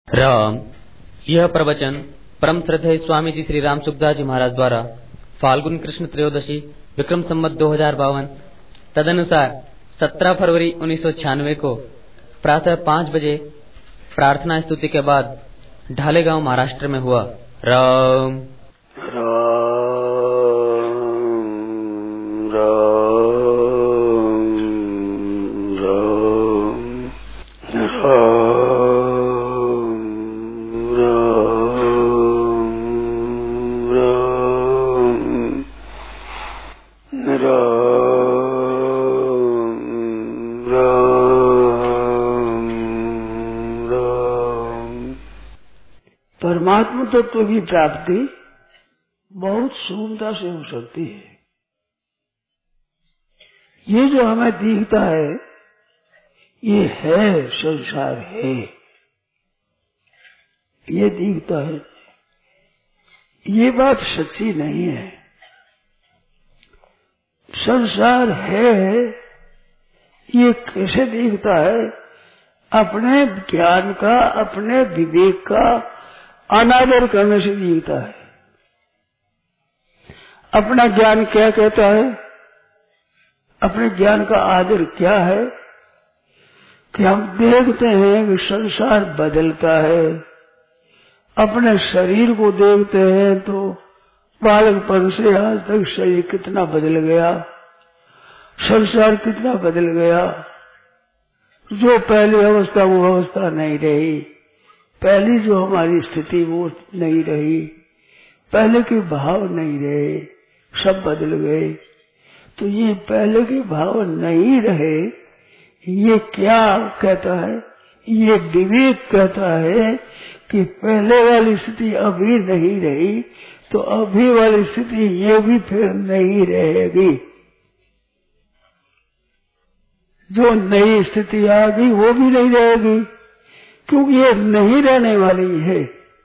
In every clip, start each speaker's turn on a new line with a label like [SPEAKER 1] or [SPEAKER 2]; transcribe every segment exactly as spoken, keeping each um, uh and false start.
[SPEAKER 1] राम। यह प्रवचन परम श्रद्धेय स्वामी जी श्री राम सुखदास जी महाराज द्वारा फाल्गुन कृष्ण त्रयोदशी विक्रम संवत दो हजार बावन तदनुसार सत्रह फरवरी उन्नीस सौ छियानवे को प्रातः पाँच बजे प्रार्थना स्तुति के बाद ढालेगांव महाराष्ट्र में हुआ। राम
[SPEAKER 2] राम राम परमात्मा तत्व की प्राप्ति बहुत सुगमता से हो सकती है। ये जो हमें दिखता है ये है, संसार है, ये दिखता है, ये बात सच्ची नहीं है। संसार है ये कैसे दिखता है? अपने ज्ञान का, अपने विवेक का अनादर करने से दिखता है। अपना ज्ञान क्या कहता है? अपने ज्ञान का आदर क्या है कि हम देखते हैं कि संसार बदलता है। अपने शरीर को देखते हैं तो बालकपन से आज तक शरीर कितना बदल गया, संसार कितना बदल गया। जो पहली अवस्था वो अवस्था नहीं रही, पहली जो हमारी स्थिति वो नहीं रही, पहले के भाव नहीं रहे, सब बदल गए। तो ये पहले के भाव नहीं रहे, ये क्या कहता है? ये विवेक कहता है कि पहले वाली स्थिति अभी नहीं रही तो अभी वाली स्थिति ये भी फिर नहीं रहेगी। जो नई स्थिति आ गई वो भी नहीं रहेगी, क्योंकि ये नहीं रहने वाली है।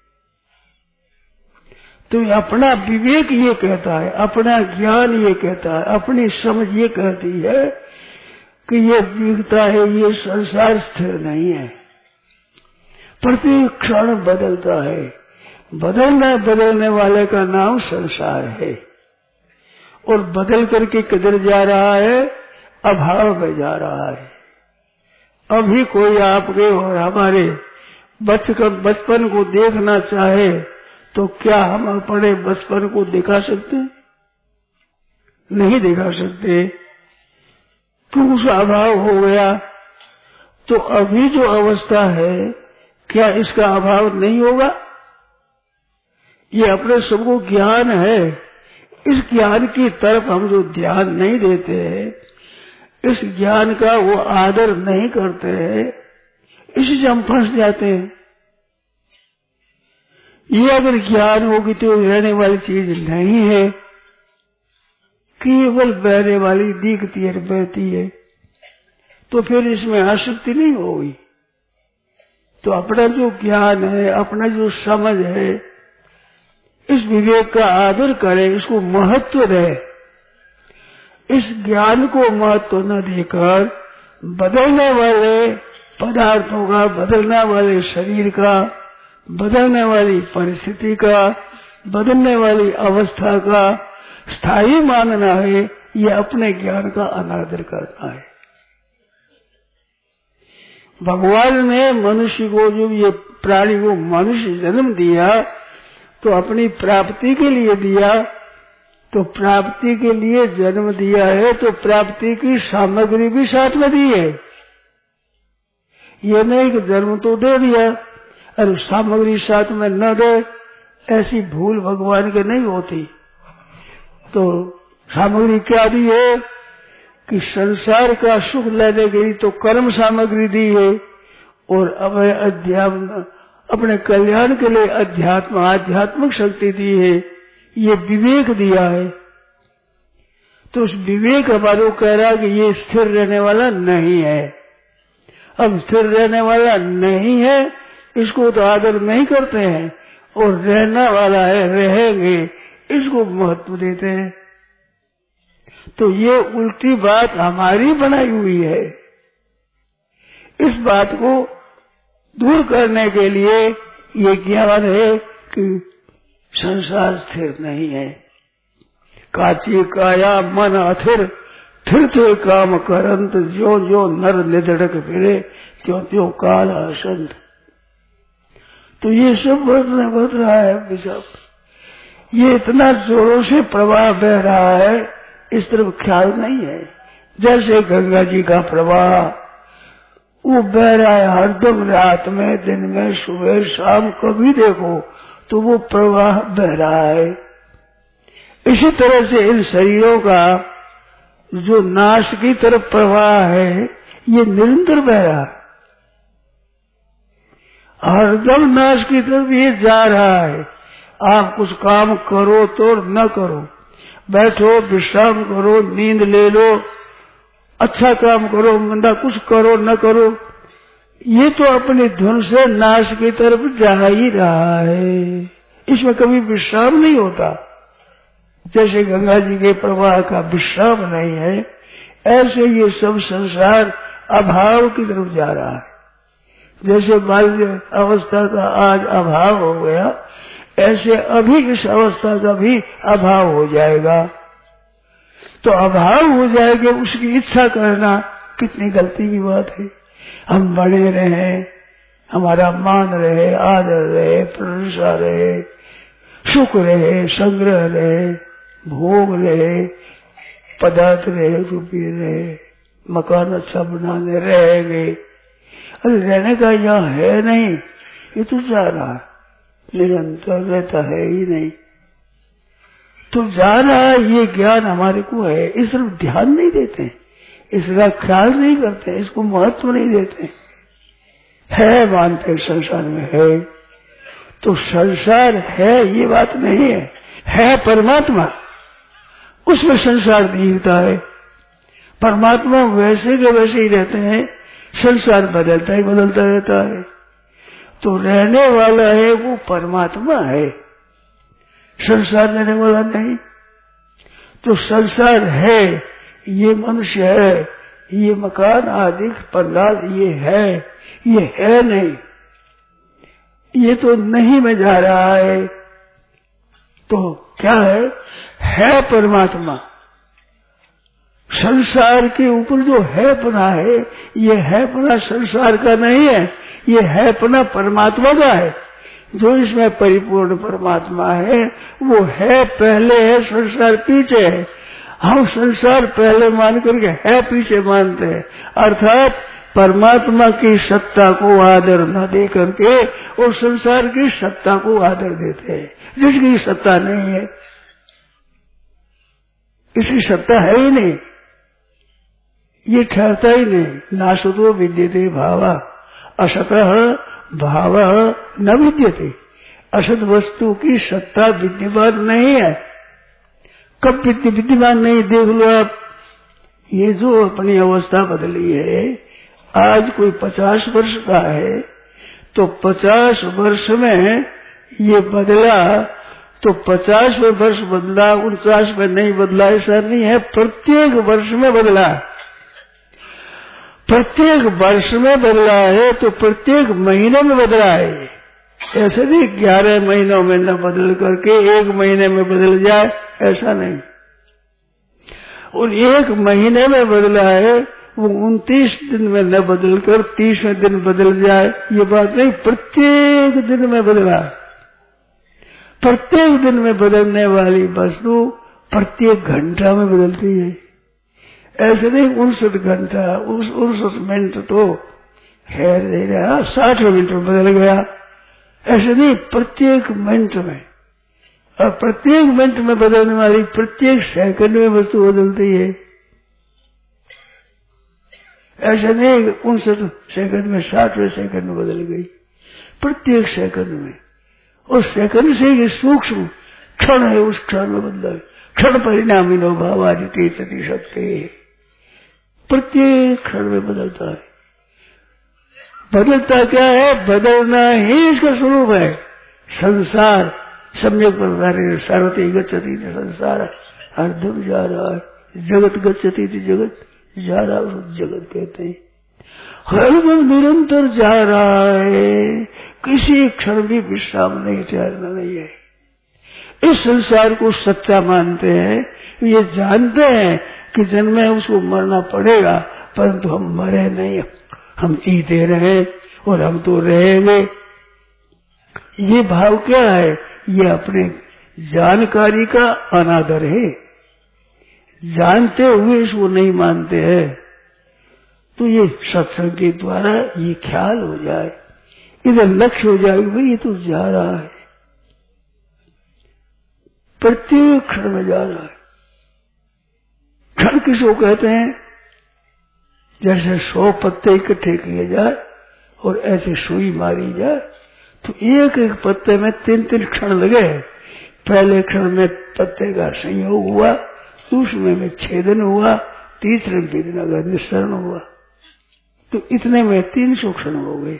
[SPEAKER 2] तो अपना विवेक ये कहता है, अपना ज्ञान ये कहता है, अपनी समझ ये कहती है कि ये दिखता है ये संसार स्थिर नहीं है, प्रति क्षण बदलता है। बदलना बदलने वाले का नाम संसार है। और बदल करके किधर जा रहा है? अभाव में जा रहा है। अभी कोई आपके और हमारे बचपन बचपन को देखना चाहे तो क्या हम अपने बचपन को दिखा सकते? नहीं दिखा सकते, क्यों? उसका अभाव हो गया। तो अभी जो अवस्था है क्या इसका अभाव नहीं होगा? ये अपने सबको ज्ञान है, इस ज्ञान की तरफ हम जो ध्यान नहीं देते हैं, इस ज्ञान का वो आदर नहीं करते हैं, इससे हम फंस जाते हैं। ये अगर ज्ञान होगी तो रहने वाली चीज नहीं है, केवल बहने वाली दिखती है, बहती है, तो फिर इसमें आसक्ति नहीं होगी। तो अपना जो ज्ञान है, अपना जो समझ है, इस विवेक का आदर करें, इसको महत्व दे। इस ज्ञान को महत्व न देकर बदलने वाले पदार्थों का, बदलने वाले शरीर का, बदलने वाली परिस्थिति का, बदलने वाली अवस्था का स्थायी मानना है, ये अपने ज्ञान का अनादर करना है। भगवान ने मनुष्य को, जो ये प्राणी को मनुष्य जन्म दिया तो अपनी प्राप्ति के लिए दिया। तो प्राप्ति के लिए जन्म दिया है तो प्राप्ति की सामग्री भी साथ में दी है। ये नहीं कि जन्म तो दे दिया और सामग्री साथ में न दे, ऐसी भूल भगवान के नहीं होती। तो सामग्री क्या दी है कि संसार का सुख लेने के लिए तो कर्म सामग्री दी है, और अब अध्यात्म अपने कल्याण के लिए अध्यात्म आध्यात्मिक शक्ति दी है, ये विवेक दिया है। तो उस विवेक हमारे को कह रहा है कि ये स्थिर रहने वाला नहीं है। अब स्थिर रहने वाला नहीं है, इसको तो आदर नहीं करते हैं, और रहने वाला है, रहेंगे, इसको महत्व देते हैं। तो ये उल्टी बात हमारी बनाई हुई है। इस बात को दूर करने के लिए ये ज्ञान है कि संसार स्थिर नहीं है। काची काया मन अथिर फिर तो काम करंत जो जो नर निधड़क फिरे त्यों त्यों काल असंत। तो ये सब बढ़ बढ़ रहा है बिशप, ये इतना जोरों से प्रवाह बह रहा है, इस तरफ ख्याल नहीं है। जैसे गंगा जी का प्रवाह वो बह रहा है हरदम, रात में दिन में सुबह शाम कभी देखो तो वो प्रवाह बह रहा है। इसी तरह से इन शरीरों का जो नाश की तरफ प्रवाह है ये निरंतर बह रहा है, हरदम नाश की तरफ ये जा रहा है। आप कुछ काम करो तो न करो, बैठो विश्राम करो, नींद ले लो, अच्छा काम करो मंदा कुछ करो न करो, ये तो अपनी धुन से नाश की तरफ जा ही रहा है। इसमें कभी विश्राम नहीं होता। जैसे गंगा जी के प्रवाह का विश्राम नहीं है, ऐसे ये सब संसार अभाव की तरफ जा रहा है। जैसे बाल्य अवस्था का आज अभाव हो गया, ऐसे अभी इस अवस्था का भी अभाव हो जाएगा। तो अभाव हो जाएगा, उसकी इच्छा करना कितनी गलती की बात है। हम बड़े रहे, हमारा मान रहे, आदर रहे, प्रशंसा रहे, सुख रहे, संग्रह रहे, भोग रहे, पदार्थ रहे, रुपये रहे, मकान अच्छा बनाने रहेंगे। अरे रहने का यहाँ है नहीं, ये तो जा रहा है, निरंतर रहता है ही नहीं। तो जा रहा है, ये ज्ञान हमारे को है, इस तरफ ध्यान नहीं देते, इसका ख्याल नहीं करते, इसको महत्व नहीं देते। है मानते संसार में है, तो संसार है ये बात नहीं है, है परमात्मा, उसमें संसार दिखता है। परमात्मा वैसे के वैसे ही रहते हैं, संसार बदलता ही बदलता रहता है। तो रहने वाला है वो परमात्मा है, संसार रहने वाला नहीं। तो संसार है, ये मनुष्य है, ये मकान आदि पंडाल ये है, ये है नहीं, ये तो नहीं में जा रहा है। तो क्या है? है परमात्मा। संसार के ऊपर जो है पना है, ये है पना संसार का नहीं है, ये है पना परमात्मा का है। जो इसमें परिपूर्ण परमात्मा है वो है पहले है, संसार पीछे है। हम संसार पहले मान करके है पीछे मानते हैं, अर्थात परमात्मा की सत्ता को आदर न दे करके और संसार की सत्ता को आदर देते हैं, जिसकी सत्ता नहीं है, इसकी सत्ता है ही नहीं, ये ठहरता ही नहीं। नासतो विद्यते भावा असतः भाव न विद्यते। असत वस्तु की सत्ता विद्यमान नहीं है। कब विद्यमान नहीं, देख लो आप, ये जो अपनी अवस्था बदली है, आज कोई पचास वर्ष का है तो पचास वर्ष में ये बदला, तो पचास में वर्ष बदला, उनचास में नहीं बदला, ऐसा नहीं है, प्रत्येक वर्ष में बदला। प्रत्येक वर्ष में बदला है तो प्रत्येक महीने में बदला है। ऐसे नहीं ग्यारह महीनों में न बदल करके एक महीने में बदल जाए, ऐसा नहीं। और एक महीने में बदला है वो उनतीस दिन में न बदल कर तीसवें दिन बदल जाए, ये बात नहीं, प्रत्येक दिन में बदला। प्रत्येक दिन में बदलने वाली वस्तु प्रत्येक घंटा में बदलती है। ऐसे नहीं उनसठ घंटा उनसठ मिनट तो है नहीं रहा, साठ मिनट में बदल गया, ऐसे नहीं, प्रत्येक मिनट में। और प्रत्येक मिनट में बदलने वाली प्रत्येक सेकंड में वस्तु बदलती है। ऐसे नहीं उनसठ सेकंड में साठवें सेकंड में बदल गई, प्रत्येक सेकंड में। और सेकंड से ही सूक्ष्म क्षण है, उस क्षण में बदला, क्षण परिणामी नो भाव आदित्य सती शक्ति, प्रत्येक क्षण में बदलता है। बदलता क्या है? बदलना ही इसका स्वरूप है। संसार सम्यक प्रकारे सारथी गच्छति संसार, हरदम जा रहा है। जगत गच्छति जगत जा रहा है, जगत कहते हैं। हरदम निरंतर जा रहा है, किसी क्षण भी विश्राम नहीं, ठहरना नहीं है। इस संसार को सच्चा मानते हैं, ये जानते हैं कि जन्म में उसको मरना पड़ेगा, परंतु हम मरे नहीं, हम जीते रहे और हम तो रहेंगे। ये भाव क्या है? ये अपने जानकारी का अनादर है। जानते हुए इसको नहीं मानते हैं, तो ये सत्संग के द्वारा ये ख्याल हो जाए, इधर लक्ष्य हो जाए, भाई ये तो जा रहा है, प्रत्येक क्षण में जा रहा है। क्षण किसको कहते हैं? जैसे सौ पत्ते इकट्ठे किए जाए और ऐसे सुई मारी जाए तो एक एक पत्ते में तीन तीन क्षण लगे। पहले क्षण में पत्ते का संयोग हुआ, दूसरे में छेदन हुआ, तीसरे में वेदना का निस्सरण हुआ, तो इतने में तीन सौ क्षण हो गए।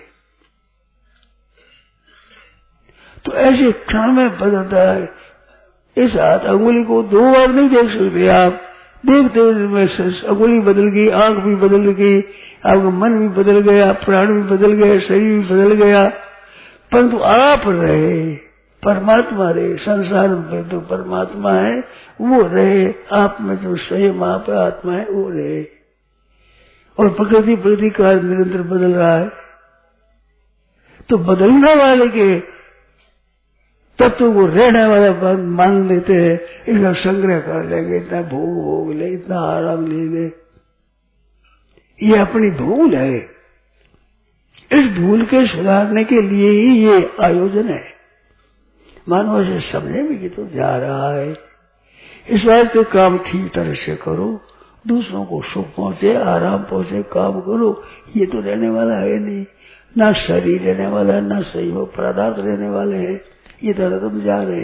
[SPEAKER 2] तो ऐसे क्षण में बदलता है। इस हाथ अंगुली को दो बार नहीं देख सकते आप, देखते हुए अंगुली बदल गई, आंख भी बदल गई, आपका मन भी बदल गया, प्राण भी बदल गया, शरीर भी बदल गया, परंतु आप रहे, परमात्मा रहे। संसार में तो परमात्मा है, वो रहे, आप में जो स्वयं आप आत्मा है वो रहे। और प्रकृति प्रकृति का निरंतर बदल रहा है, तो बदलने वाले के तत्व को रहने वाला मान लेते हैं, इतना संग्रह कर लेंगे, इतना भोग भोग ले, इतना आराम ले ले। ये अपनी भूल है। इस भूल के सुधारने के लिए ही ये आयोजन है। मानव से समझे भी कि तो जा रहा है, इस बात के काम ठीक तरह से करो, दूसरों को सुख पहुंचे, आराम पहुंचे, काम करो। ये तो रहने वाला है नहीं, ना शरीर रहने वाला है, ना सहयोग पदार्थ रहने वाले हैं, ये तरह तुम जा रहे।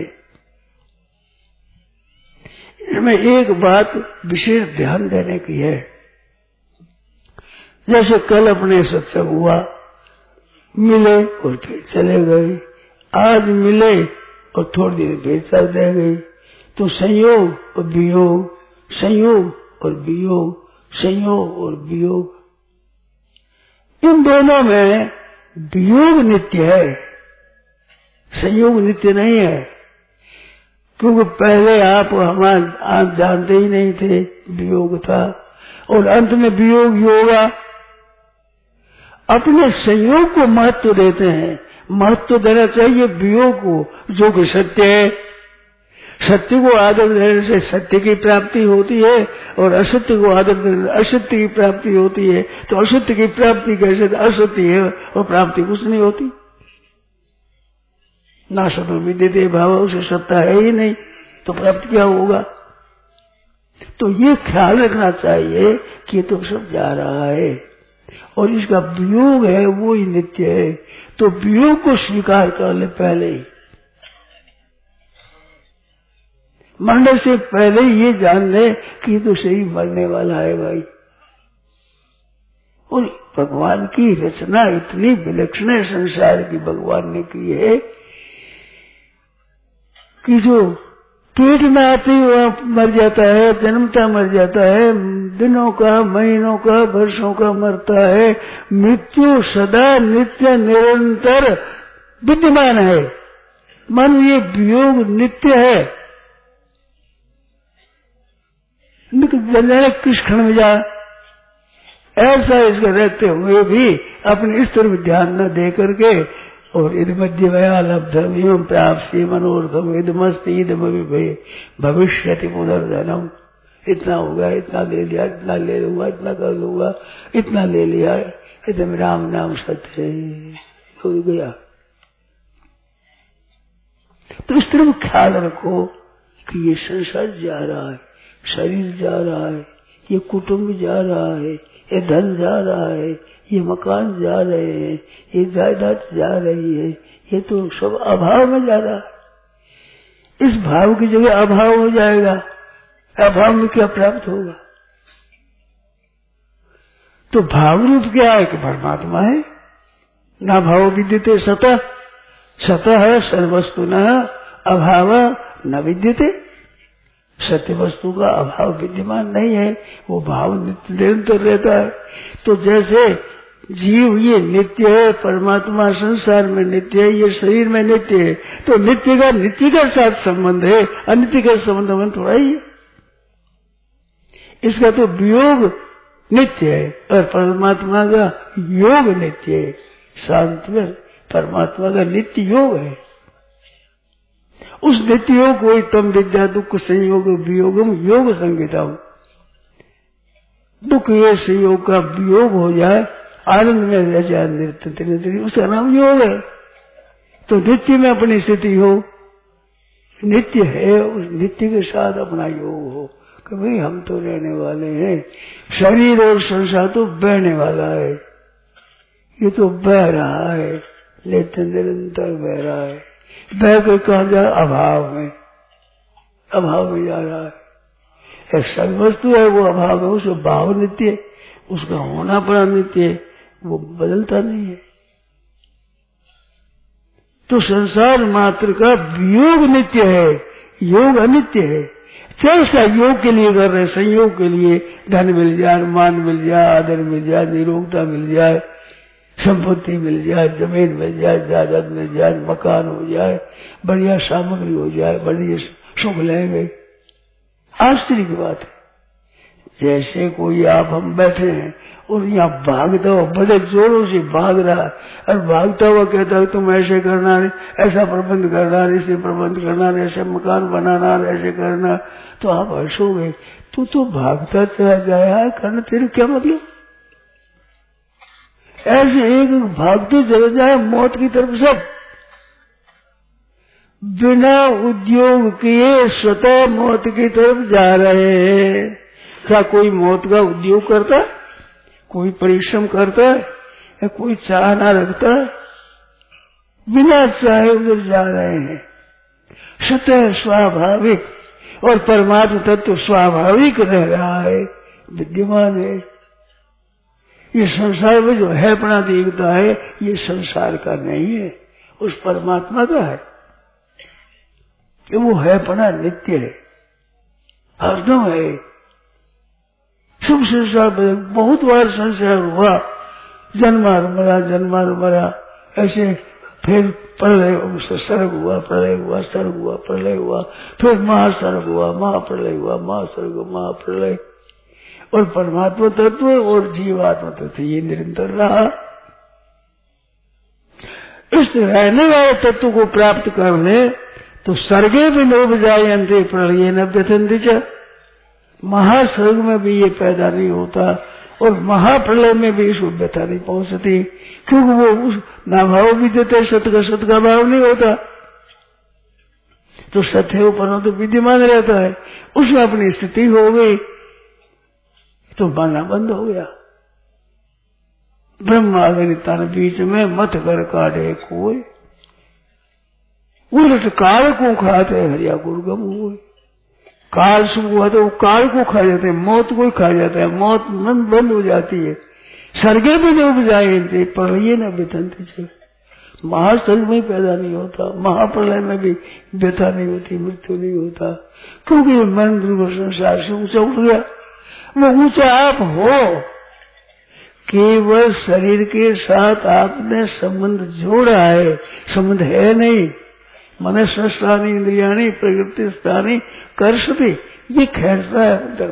[SPEAKER 2] इसमें एक बात विशेष ध्यान देने की है। जैसे कल अपने सत्संग हुआ, मिले और फिर चले गए, आज मिले और थोड़ी देर फिर चल दे गए, तो संयोग और वियोग, संयोग और वियोग, संयोग और वियोग, इन दोनों में वियोग नित्य है, संयोग नित्य नहीं है। क्योंकि पहले आप हमारे आप जानते ही नहीं थे, वियोग था, और अंत में वियोग ही होगा। अपने संयोग को महत्व देते हैं, महत्व देना चाहिए वियोग को, जो कि सत्य है। सत्य को आदर देने से सत्य की प्राप्ति होती है, और असत्य को आदर देने से असत्य की प्राप्ति होती है। तो असत्य की प्राप्ति कैसे? असत्य है और प्राप्ति कुछ नहीं होती। ना सतो विद्यते भाव, उसे सत्ता है ही नहीं, तो प्राप्त क्या होगा? तो ये ख्याल रखना चाहिए कि तो सब जा रहा है और इसका वियोग है वो ही नित्य है। तो वियोग को स्वीकार कर ले पहले ही, मरने से पहले ये जान ले कि तो सही मरने वाला है भाई। और भगवान की रचना इतनी विलक्षण है संसार की, भगवान ने की है कि जो पेट में आते ही मर जाता है, जन्मता मर जाता है, दिनों का, महीनों का, वर्षों का मरता है। मृत्यु सदा नित्य निरंतर विद्यमान है। मन ये वियोग नित्य है, जाने किस क्षण में जा, ऐसा इसके रहते हुए भी अपने इस तरफ ध्यान न दे करके, और इध मध्य वया लब्धम एवं प्राप्ति मनोरथम इधमस्ति इधम भविष्यति पुनर्जन्म। इतना हो गया, इतना ले लिया, इतना ले लूंगा, इतना कर लूंगा, इतना ले लिया, इधम राम नाम सत्य हो गया। तो इस तरफ ख्याल रखो कि ये संसार जा रहा है, शरीर जा रहा है, ये कुटुंब जा रहा है, ये धन जा रहा है, ये मकान जा रहे हैं, ये जायदाद जा रही है, ये तो सब अभाव में जा रहा है। इस भाव की जगह अभाव हो जाएगा, अभाव में क्या प्राप्त होगा? तो भाव रूप क्या है कि परमात्मा है। ना भाव विद्यते सतः, सतः है सर्वस्तु न अभाव न विद्यते। सत्य वस्तु का अभाव विद्यमान नहीं है, वो भाव निरंतर रहता है। तो जैसे जीव ये नित्य है, परमात्मा संसार में नित्य है, ये शरीर में नित्य है। तो नित्य का नित्य के साथ संबंध है, अनित्य का संबंध में थोड़ा ही है। इसका तो वियोग नित्य है और परमात्मा का योग नित्य है। शांत में परमात्मा का नित्य योग है। उस नित्य योग को तम विद्या दुख संयोग वियोगम योग संगीता। दुख ये संयोग का वियोग हो जाए, आनंद में रह जाए नित्य नित्य, उसका नाम योग है। तो नित्य में अपनी स्थिति हो, नित्य है, उस नित्य के साथ अपना योग हो कि भाई हम तो रहने वाले हैं, शरीर और संसार तो बहने वाला है, ये तो बह रहा है, लेकिन निरंतर बह रहा है। बह कर कहा जाए अभाव में, अभाव में जा रहा है। ऐसा वस्तु है वो अभाव है, उसका भाव नित्य है, उसका होना पड़ा नित्य है, वो बदलता नहीं है। तो संसार मात्र का वियोग नित्य है, योग अनित्य है। चर्चा योग के लिए कर रहे, संयोग के लिए धन मिल जाए, मान मिल जाए, आदर मिल जाए, निरोगता मिल जाए, संपत्ति मिल जाए, जमीन मिल जाए, जायदाद मिल जाए, मकान हो जाए, बढ़िया सामग्री हो जाए, बढ़िया सुख लेंगे। आश्चर्य की बात है। जैसे कोई आप हम बैठे हैं और यहाँ भागता हुआ बड़े जोरों से भाग रहा है और भागता हुआ कहता है तुम ऐसे करना नहीं, ऐसा प्रबंध करना, ऐसे प्रबंध करना, ऐसे मकान बनाना, ऐसे करना, तो आप हंसोगे। तू तो भागता चला जाए, करना तेरे क्या मतलब? ऐसे एक भागते चले जाए मौत की तरफ, सब बिना उद्योग किए स्वतः मौत की तरफ जा रहे हैं। क्या कोई मौत का उद्योग करता है? कोई परिश्रम करता है या कोई चाहना रखता है? बिना चाहे उधर जा रहे हैं, स्वतः स्वाभाविक। और परमात्मा तत्व स्वाभाविक रह रहा है, विद्यमान है। ये संसार में जो है अपना देखता है, ये संसार का नहीं है, उस परमात्मा का है कि वो है अपना नित्य है, हरदम है। शुभ संसार बहुत बार संसार हुआ, जन्मा मरा जन्मा मरा, ऐसे फिर प्रलय सर्ग हुआ, प्रलय हुआ, सर्ग हुआ, प्रलय हुआ, फिर महासर्ग हुआ, महाप्रलय हुआ, महासर्ग महाप्रलय। और परमात्मा तत्व और जीवात्मा तत्व ये निरंतर रहा। इस रहने वाले तत्व को प्राप्त कर ले तो सर्गे भी लोभ जाए अंते प्रलय न व्यथंति च। महासर्ग में भी ये पैदा नहीं होता और महाप्रलय में भी इस व्यथा नहीं पहुंचती, क्योंकि वो उस नाभाव भी देते, सत का सत का भाव नहीं होता। तो सत्य पर तो विद्यमान रहता है, उसमें अपनी स्थिति हो गई तो मानना बंद हो गया। ब्रह्माग्नितान बीच में मत कर काटे कोई, उलट काल को खाते हरिया गुरगम हुए। काल शुभ हुआ तो वो काल को खा जाते हैं, मौत को ही खा जाता है, मौत मन बंद हो जाती है। सर्गे भी डूब जाए प्रलय न व्यथंति च। महासर्ग में पैदा नहीं होता, महाप्रलय में भी व्यथा नहीं होती, मृत्यु नहीं होता, क्योंकि मन ध्रुव संसार से ऊंचा उठ गया। वो ऊंचा आप हो, केवल शरीर के साथ आपने संबंध जोड़ा है, संबंध है नहीं। मनुष्य स्थानी इंद्रियाणी प्रकृति स्थानी कर्षति, ये खेचता है अंदर।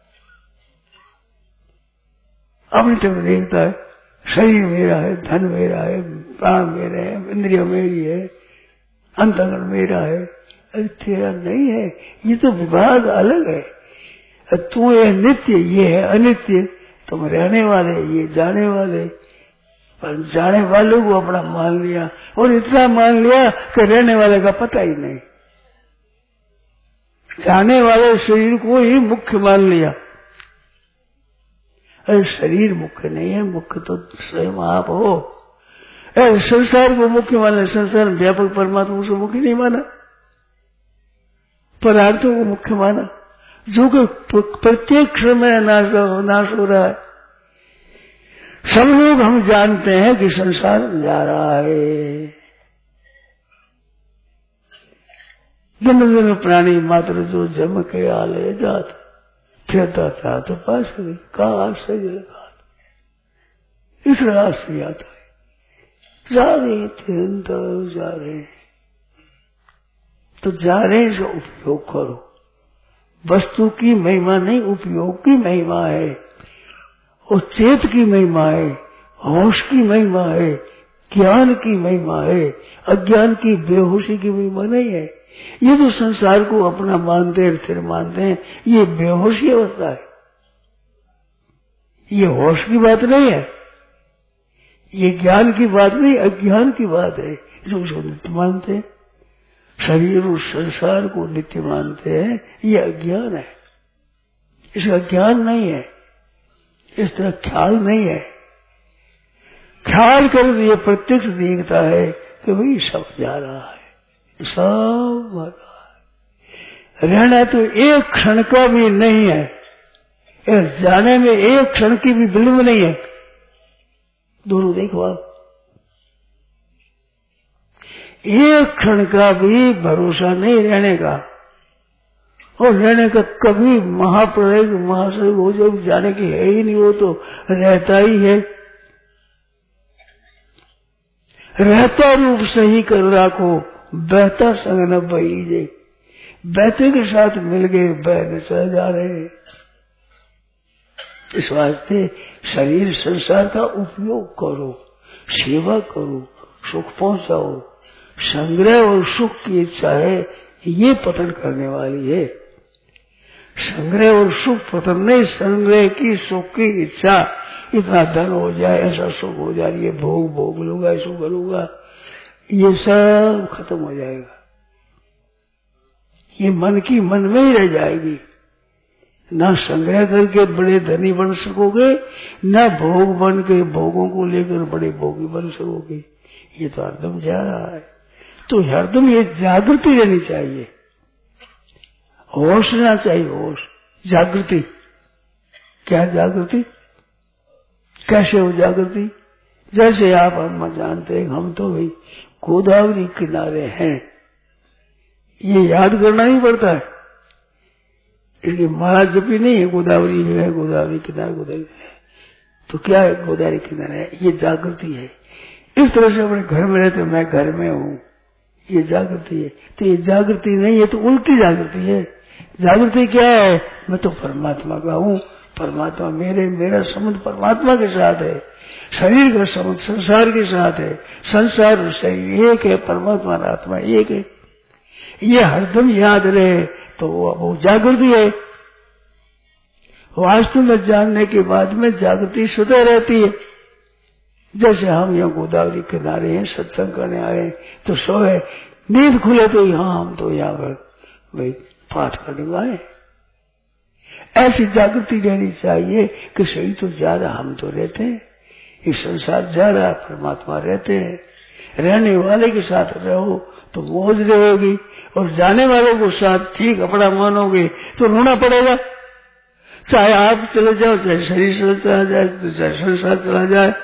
[SPEAKER 2] अपनी तरफ देखता है, शरीर मेरा है, धन मेरा है, प्राण मेरे है, इंद्रिया मेरी है, अंतःकरण मेरा है। अरे तेरा नहीं है, ये तो विभाग अलग है। तू ये नित्य, ये है अनित्य। तुम रहने वाले, ये जाने वाले। पर जाने वालों को अपना मान लिया और इतना मान लिया कि रहने वाले का पता ही नहीं। जाने वाले शरीर को ही मुख्य मान लिया। अरे शरीर मुख्य नहीं है, मुख्य तो स्वयं आप हो। अरे संसार को मुख्य माना, संसार व्यापक परमात्मा को मुख्य नहीं माना, पदार्थों को मुख्य माना, जो कि प्रत्येक क्षण में नाश नाश हो रहा है। सब लोग हम जानते हैं कि संसार जा रहा है। दिन दिन प्राणी मात्र जो जम के आले जात फिरता था तो पास कहा आश्चर्य लगा। इस रास्ते आता है। जा रहे निरंतर जा रहे हैं, तो जा रहे हैं, जो उपयोग करो। वस्तु की महिमा नहीं, उपयोग की महिमा है, और चेत की महिमा है, होश की महिमा है, ज्ञान की महिमा है, अज्ञान की बेहोशी की महिमा नहीं है। ये जो संसार को अपना मानते हैं, स्थिर मानते हैं, ये बेहोशी अवस्था है, ये होश की बात नहीं है, ये ज्ञान की बात नहीं, अज्ञान की बात है। इसको नित्य मानते हैं, शरीर और संसार को नित्य मानते हैं, ये अज्ञान है, इसका ज्ञान नहीं है, इस तरह ख्याल नहीं है। ख्याल कर ये प्रत्यक्ष देखता है कि भाई सब जा रहा है, सब हो रहा है। रहना तो एक क्षण का भी नहीं है, जाने में एक क्षण की भी विलंब नहीं है। दोनों देखो आप, एक क्षण का भी भरोसा नहीं रहने का, और रहने का कभी महाप्रलय महाशय हो जब जाने की है ही नहीं, वो तो रहता ही है। रहता रूप सही कर राखो, बहता संग न बहीजे। बहते के साथ मिल गए, बहने चले जा रहे हैं। इस वास्ते शरीर संसार का उपयोग करो, सेवा करो, सुख पहुंचाओ। संग्रह और सुख की इच्छा है, ये पतन करने वाली है। संग्रह और सुख पतन नहीं, संग्रह की सुख की इच्छा, इतना धन हो जाए, ऐसा सुख हो जाए, ये भोग भोग लूंगा, ऐसा करूंगा, ये सब खत्म हो जाएगा। ये मन की मन में ही रह जाएगी। ना संग्रह करके बड़े धनी बन सकोगे, ना भोग बन के भोगों को लेकर बड़े भोगी बन सकोगे। ये तो हरदम जा रहा है। तो हरदम ये जागृति रहनी चाहिए, होश रहना चाहिए, होश, जागृति। क्या जागृति? कैसे हो जागृति? जैसे आप हम जानते हैं, हम तो भाई गोदावरी किनारे हैं, ये याद करना ही पड़ता है। इसलिए महाराज जपी नहीं है, गोदावरी है, गोदावरी किनारे, गोदावरी है। तो क्या है गोदावरी किनारे है? ये जागृति है। इस तरह से अपने घर में रहते, मैं घर में हूँ, ये जागृति है। तो ये जागृति नहीं है, तो उल्टी जागृति है। जागृति क्या है? मैं तो परमात्मा का हूँ, परमात्मा मेरे, मेरा संबंध परमात्मा के साथ है, शरीर का संबंध संसार के साथ है, संसार और शरीर एक है, परमात्मा और आत्मा एक है। ये हरदम याद रहे तो वो जागृति है। वास्तव में जानने के बाद में जागृति स्वतः रहती है। जैसे हम यहाँ गोदावरी किनारे हैं, सत्संग करने आए, तो सोए, नींद खुले तो यहाँ हम तो यहाँ पर भाई पाठ करने को आए। ऐसी जागृति रहनी चाहिए कि सही तो जा रहा, हम तो रहते हैं, ये संसार जा रहा, परमात्मा रहते हैं। रहने वाले के साथ रहो तो मौज रहेगी, और जाने वालों को साथ ठीक अपना मानोगे तो रोना पड़ेगा। चाहे आप चले जाओ, चाहे शरीर चला जाए, तो चाहे संसार चला जाए,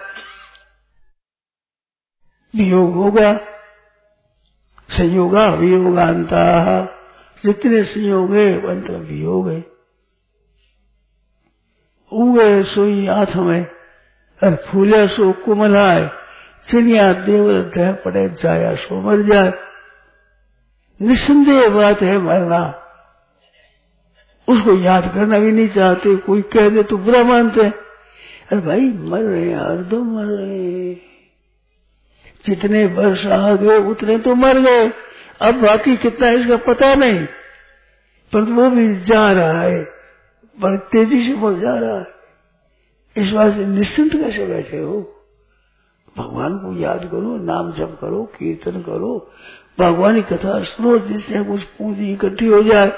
[SPEAKER 2] वियोग होगा। संयोगा वियोगांता, जितने संयोग है अंत में वियोग है। उगे सोई आठ में और फूले सो कुमलाए, चिड़िया देवल दह पड़े जाया सो मर जाए। निस्संदेह बात है मरना, उसको याद करना भी नहीं चाहते। कोई कह दे तो बुरा मानते हैं। अरे भाई मर रहे हैं, हरदम मर रहे हैं, जितने वर्ष आ गए उतने तो मर गए, अब बाकी कितना इसका पता नहीं, पर वो भी जा रहा है, बड़ी तेजी से बढ़ जा रहा है। इस बात से निश्चिंत कैसे बैठे हो? भगवान को याद करो, नाम जप करो, कीर्तन करो, भगवान की कथा सुनो, जिससे कुछ पूंजी इकट्ठी हो जाए।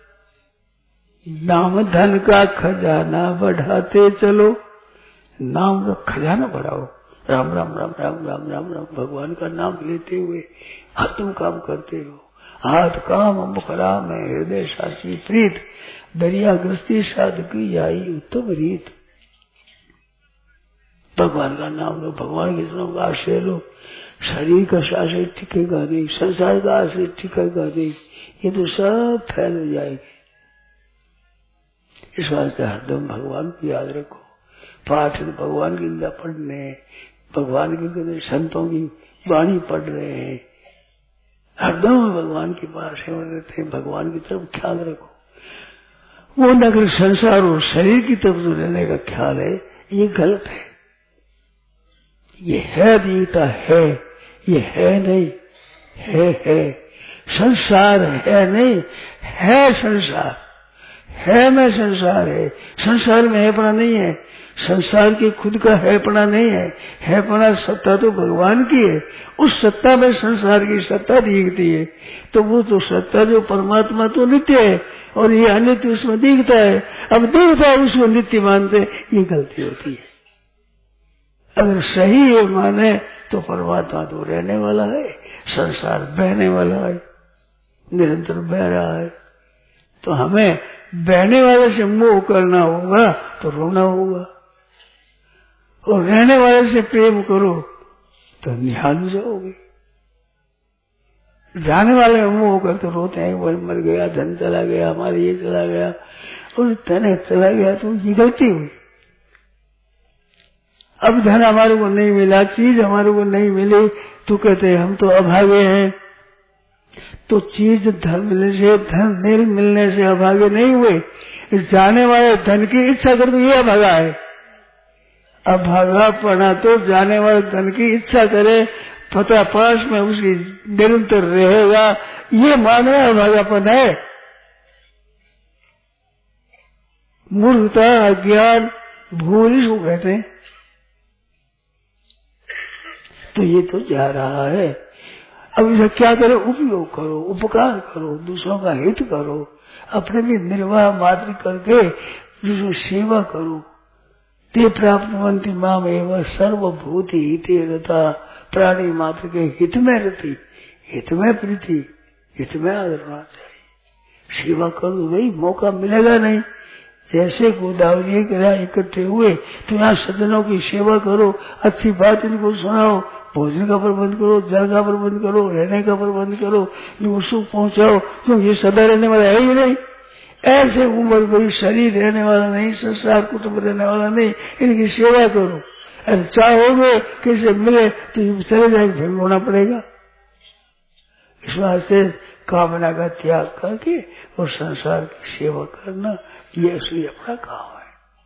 [SPEAKER 2] नाम धन का खजाना बढ़ाते चलो, नाम का खजाना बढ़ाओ। राम राम राम राम राम राम राम भगवान का नाम लेते हुए हर तुम काम करते हो। हाथ काम मुख राम है, हृदय साची प्रीत, दरिया गृहस्थी साधकी आई उत्तम रीत। भगवान का नाम लो, भगवान के नाम का आश्रय लो। शरीर का आश्रय टिकेगा नहीं, संसार का आश्रय टिकेगा नहीं, ये तो सब फैल जाएंगे। इस वास्ते हरदम भगवान को याद रखो, पाठ भगवान की लीला पढ़ने, भगवान के संतों की वाणी पढ़ रहे हैं, हरदम भगवान के पास सेवन रहते हैं, भगवान की तरफ ख्याल रखो। वो न अगर संसार और शरीर की तरफ जो रहने का ख्याल है, ये गलत है। ये है दीता है, ये है नहीं, है है संसार है नहीं, है संसार, है में संसार है, संसार में हैपना नहीं है, संसार की खुद का हैपना नहीं है, हैपना सत्ता तो भगवान की है, उस सत्ता में संसार की सत्ता दिखती है, तो वो तो सत्ता जो परमात्मा तो नित्य है और ये अनित्य उसमें दिखता है। अब दिखता है उसको नित्य मानते, ये गलती होती है। अगर सही है माने तो परमात्मा तो रहने वाला है, संसार बहने वाला है, निरंतर बह रहा है। तो हमें बहने वाले से मोह करना होगा तो रोना होगा, और रहने वाले से प्रेम करो तो निहाल जाओगे। जाने वाले में मोह कर तो रोते हैं, वो मर गया, धन चला गया, हमारे ये चला गया, और धन चला गया तो ये गलती हुई। अब धन हमारे को नहीं मिला, चीज हमारे को नहीं मिली, तो कहते हैं हम तो अभागे हैं। तो चीज धन मिलने से, धन नहीं मिलने से अभागे नहीं हुए। जाने वाले धन की इच्छा कर तो ये अभागा है। अभागा पढ़ा तो जाने वाले धन की इच्छा करे, पता पास में उसकी निरंतर रहेगा, ये मानना अभागापन है। मूर्खता, अज्ञान, भूल इसको कहते हैं। तो ये तो जा रहा है। अब इसे क्या करो? उपयोग करो, उपकार करो, दूसरों का हित करो, अपने भी निर्वाह मात्र करके दूसरों सेवा करो। ते प्राप्तवन्ति माम एव सर्वभूति हिते रता, प्राणी मात्र के हित में रति, हित में प्रीति, हित में आदर होना चाहिए। सेवा करो भाई, मौका मिलेगा नहीं। जैसे गोदावरी के यहाँ इकट्ठे हुए तो यहाँ सज्जनों की सेवा करो, अच्छी बात इनको सुनाओ, भोजन का प्रबंध करो, जल का प्रबंध करो, रहने का प्रबंध करो, इनको सुख पहुंचाओ, क्योंकि ये सदा रहने वाला है ही नहीं। ऐसे उम्र भरी शरीर रहने वाला नहीं, संसार कुटुंब रहने वाला नहीं, इनकी सेवा करो। अरे चाहोगे किसी मिले तो चले जाएंगे, फिर रोना पड़ेगा। इस वास्ते कामना का त्याग करके और संसार की सेवा करना, ये असली अपना काम है।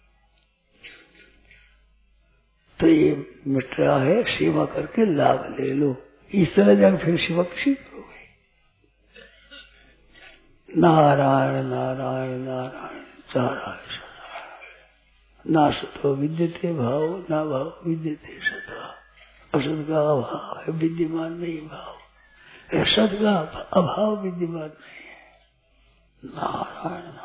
[SPEAKER 2] तो ये मिट रहा है, सेवा करके लाभ ले लो। इस तरह जाकर फिर सेवा किसी करोगे। नारायण नारायण नारायण नारायण ना सतो विद्यते भाव, ना भाव विद्यते सता। असत का अभाव है, विद्यमान नहीं भाव। सत का अभाव विद्यमान नहीं है। नारायण।